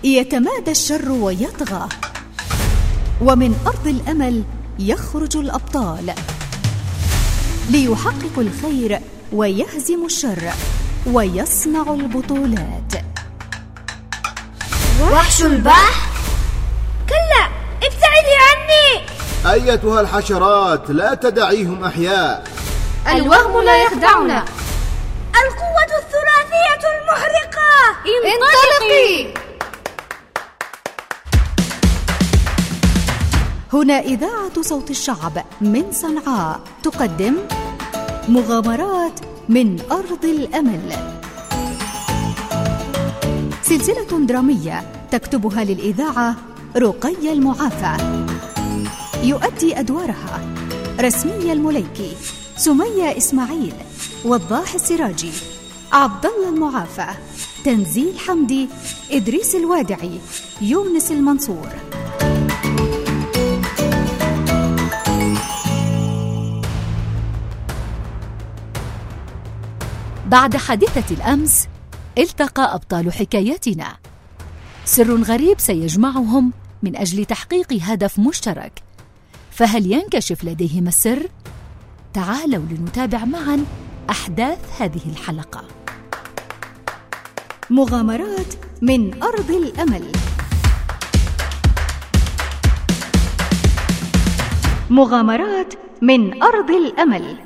يتمادى الشر ويطغى، ومن أرض الأمل يخرج الأبطال ليحققوا الخير ويهزموا الشر ويصنعوا البطولات. وحش البحر؟ كلا، ابتعدي عني. أيتها الحشرات، لا تدعيهم أحياء. الوهم لا يخدعنا. القوة الثلاثية المحرقة. انطلقي. هنا إذاعة صوت الشعب من صنعاء تقدم مغامرات من أرض الأمل، سلسلة درامية تكتبها للإذاعة رقية المعافى، يؤدي أدوارها رسمية المليكي، سمية إسماعيل، وضاح السراجي، عبد الله المعافى، تنزيل حمدي، إدريس الوادعي، يونس المنصور. بعد حادثة الأمس التقى أبطال حكايتنا، سر غريب سيجمعهم من أجل تحقيق هدف مشترك، فهل ينكشف لديهم السر؟ تعالوا لنتابع معا أحداث هذه الحلقة. مغامرات من أرض الأمل. مغامرات من أرض الأمل.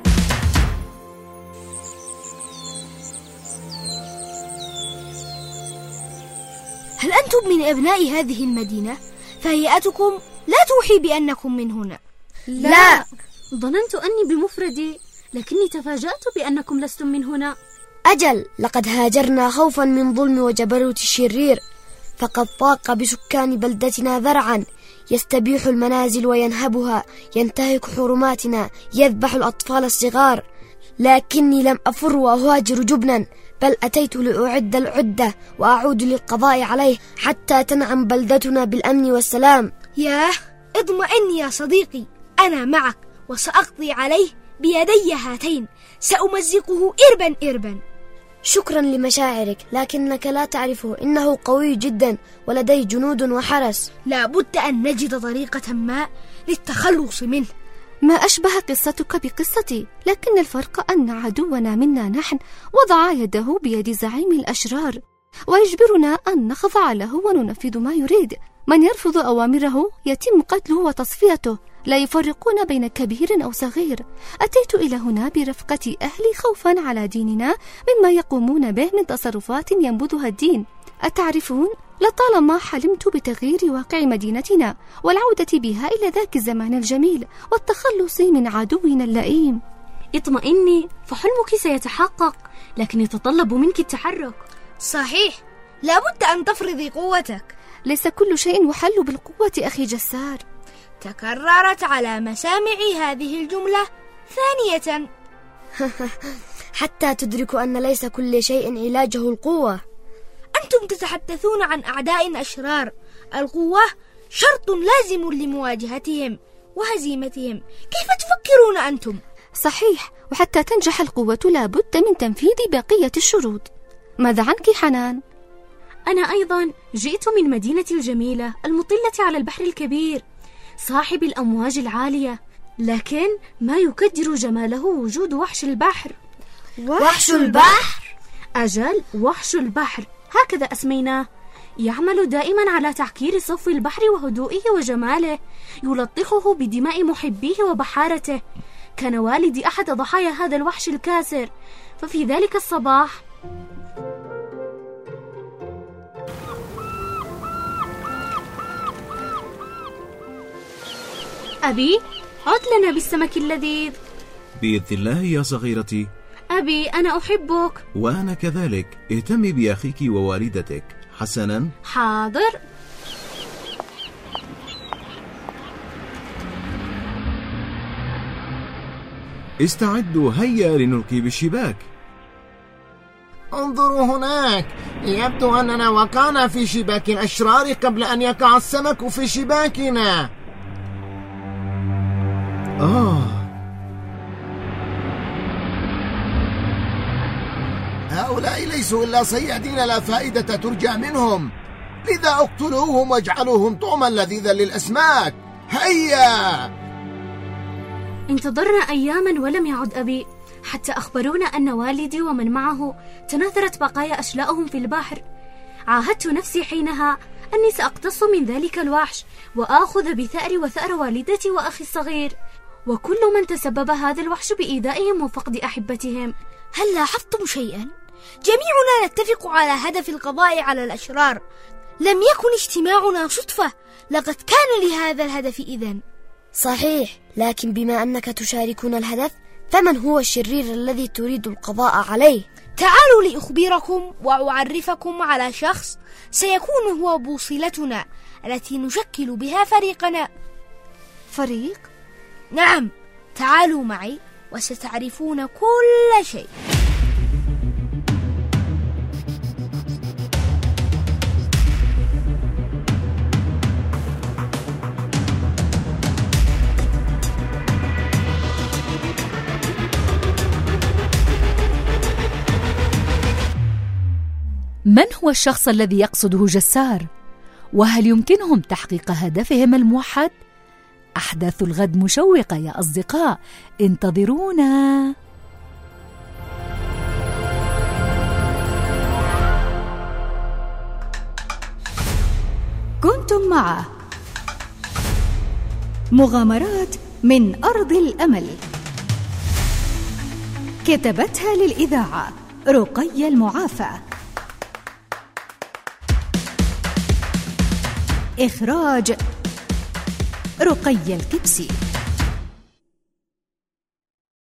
هل أنتم من أبناء هذه المدينة؟ فهيئتكم لا توحي بأنكم من هنا. لا، ظننت أني بمفردي، لكني تفاجأت بأنكم لستم من هنا. أجل، لقد هاجرنا خوفا من ظلم وجبروت الشرير، فقد ضاق بسكان بلدتنا ذرعا، يستبيح المنازل وينهبها، ينتهك حرماتنا، يذبح الأطفال الصغار. لكني لم أفر وأهاجر جبنا، بل أتيت لأعد العدة وأعود للقضاء عليه حتى تنعم بلدتنا بالأمن والسلام. ياه، اطمئن يا صديقي، أنا معك وسأقضي عليه بيدي هاتين، سأمزقه إربا إربا. شكرا لمشاعرك، لكنك لا تعرفه، إنه قوي جدا ولديه جنود وحرس. لا بد أن نجد طريقة ما للتخلص منه. ما أشبه قصتك بقصتي، لكن الفرق أن عدونا منا نحن وضع يده بيد زعيم الأشرار ويجبرنا أن نخضع له وننفذ ما يريد. من يرفض أوامره يتم قتله وتصفيته، لا يفرقون بين كبير أو صغير. أتيت إلى هنا برفقة أهلي خوفا على ديننا مما يقومون به من تصرفات ينبذها الدين. أتعرفون، لطالما حلمت بتغيير واقع مدينتنا والعودة بها إلى ذاك الزمان الجميل والتخلص من عدونا اللئيم. اطمئني، فحلمك سيتحقق، لكن يتطلب منك التحرك. صحيح، لا بد أن تفرضي قوتك. ليس كل شيء يحل بالقوة أخي جسار. تكررت على مسامعي هذه الجملة ثانية. حتى تدركوا أن ليس كل شيء علاجه القوة. أنتم تتحدثون عن أعداء أشرار، القوة شرط لازم لمواجهتهم وهزيمتهم. كيف تفكرون أنتم؟ صحيح، وحتى تنجح القوة لا بد من تنفيذ بقية الشروط. ماذا عنك حنان؟ أنا أيضا جئت من مدينة الجميلة المطلة على البحر الكبير صاحب الأمواج العالية، لكن ما يكدر جماله وجود وحش البحر. وحش البحر؟ أجل، وحش البحر، هكذا أسميناه. يعمل دائما على تعكير صف البحر وهدوئه وجماله، يلطخه بدماء محبيه وبحارته. كان والدي أحد ضحايا هذا الوحش الكاسر، ففي ذلك الصباح أبي، عد لنا بالسمك اللذيذ. بإذن الله يا صغيرتي. أبي، أنا أحبك. وأنا كذلك، اهتمي بأخيك ووالدتك. حسنا. حاضر. استعدوا، هيا لنلقي بالشباك. انظروا هناك، يبدو أننا وقعنا في شباك الأشرار قبل أن يقع السمك في شباكنا. هؤلاء ليسوا إلا صيادين لا فائدة ترجى منهم. لذا اقتلوهم واجعلوهم طعما لذيذا للأسماك. هيا! انتظرنا أياما ولم يعد أبي، حتى أخبرونا أن والدي ومن معه تناثرت بقايا أشلائهم في البحر. عاهدت نفسي حينها أني سأقتص من ذلك الوحش وآخذ بثأري وثأر والدتي وأخي الصغير وكل من تسبب هذا الوحش بإيذائهم وفقد أحبتهم. هل لاحظتم شيئا؟ جميعنا نتفق على هدف القضاء على الأشرار. لم يكن اجتماعنا صدفة، لقد كان لهذا الهدف إذن. صحيح، لكن بما أنك تشاركون الهدف، فمن هو الشرير الذي تريد القضاء عليه؟ تعالوا لأخبركم وأعرفكم على شخص سيكون هو بوصلتنا التي نشكل بها فريقنا. فريق؟ نعم، تعالوا معي وستعرفون كل شيء. من هو الشخص الذي يقصده جسار؟ وهل يمكنهم تحقيق هدفهم الموحد؟ أحداث الغد مشوقة يا أصدقاء، انتظرونا. كنتم مع مغامرات من أرض الأمل، كتبتها للإذاعة رقية المعافى، إخراج رقية الكبسي.